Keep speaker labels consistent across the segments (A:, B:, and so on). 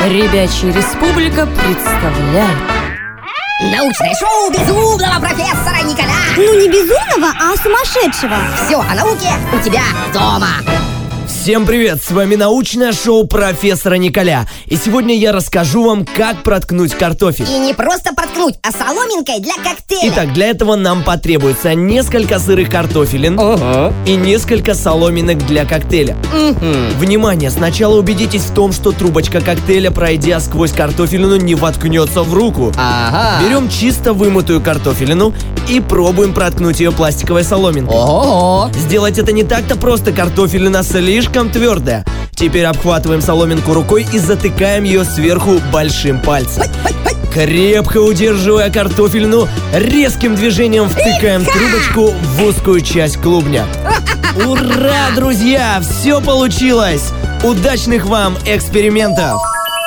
A: Ребячья Республика представляет
B: научное шоу безумного профессора Николя.
C: Ну не безумного, а сумасшедшего.
B: Все о науке у тебя дома.
D: Всем привет! С вами научное шоу профессора Николя. И сегодня я расскажу вам, как проткнуть картофель.
B: И не просто проткнуть, а соломинкой для коктейля.
D: Итак, для этого нам потребуется несколько сырых картофелин и несколько соломинок для коктейля. Внимание! Сначала убедитесь в том, что трубочка коктейля, пройдя сквозь картофелину, не воткнется в руку. Берем чисто вымытую картофелину и пробуем проткнуть ее пластиковой соломинкой. Сделать это не так-то просто, картофелина слишком твердая. Теперь обхватываем соломинку рукой и затыкаем ее сверху большим пальцем. Крепко удерживая картофелину, резким движением втыкаем трубочку в узкую часть клубня. Ура, друзья! Все получилось! Удачных вам экспериментов!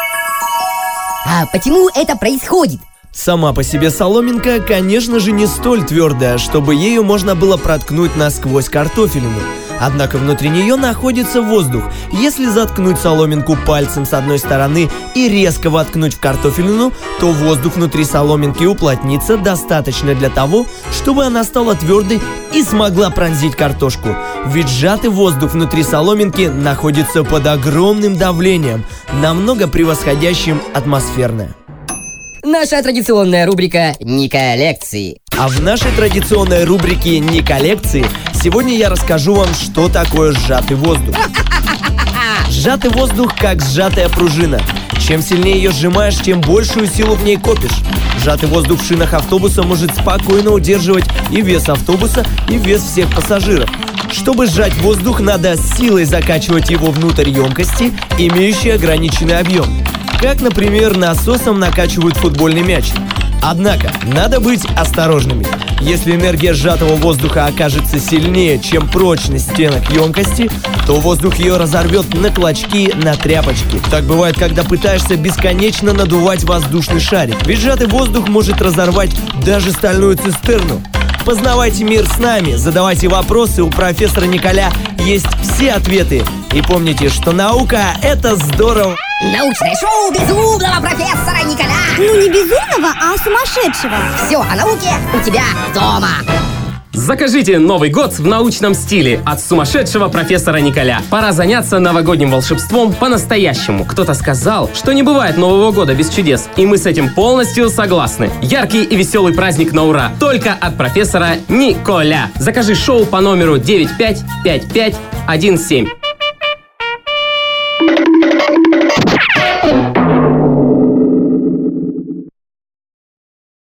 B: А почему это происходит?
D: Сама по себе соломинка, конечно же, не столь твердая, чтобы ею можно было проткнуть насквозь картофелину. Однако внутри нее находится воздух. Если заткнуть соломинку пальцем с одной стороны и резко воткнуть в картофелину, то воздух внутри соломинки уплотнится достаточно для того, чтобы она стала твердой и смогла пронзить картошку. Ведь сжатый воздух внутри соломинки находится под огромным давлением, намного превосходящим атмосферное.
B: Наша традиционная рубрика «Николекции».
D: А в нашей традиционной рубрике «Николекции» сегодня я расскажу вам, что такое сжатый воздух. Сжатый воздух как сжатая пружина. Чем сильнее ее сжимаешь, тем большую силу в ней копишь. Сжатый воздух в шинах автобуса может спокойно удерживать и вес автобуса, и вес всех пассажиров. Чтобы сжать воздух, надо силой закачивать его внутрь емкости, имеющей ограниченный объем. Как, например, насосом накачивают футбольный мяч. Однако, надо быть осторожными. Если энергия сжатого воздуха окажется сильнее, чем прочность стенок емкости, то воздух ее разорвет на клочки, на тряпочки. Так бывает, когда пытаешься бесконечно надувать воздушный шарик. Ведь сжатый воздух может разорвать даже стальную цистерну. Познавайте мир с нами, задавайте вопросы, у профессора Николя есть все ответы. И помните, что наука – это здорово.
B: Научное шоу безумного профессора Николя.
C: Ну не безумного, а сумасшедшего.
B: Все о науке у тебя дома.
E: Закажите Новый год в научном стиле от сумасшедшего профессора Николя. Пора заняться новогодним волшебством по-настоящему. Кто-то сказал, что не бывает Нового года без чудес, и мы с этим полностью согласны. Яркий и веселый праздник на ура только от профессора Николя. Закажи шоу по номеру 955517.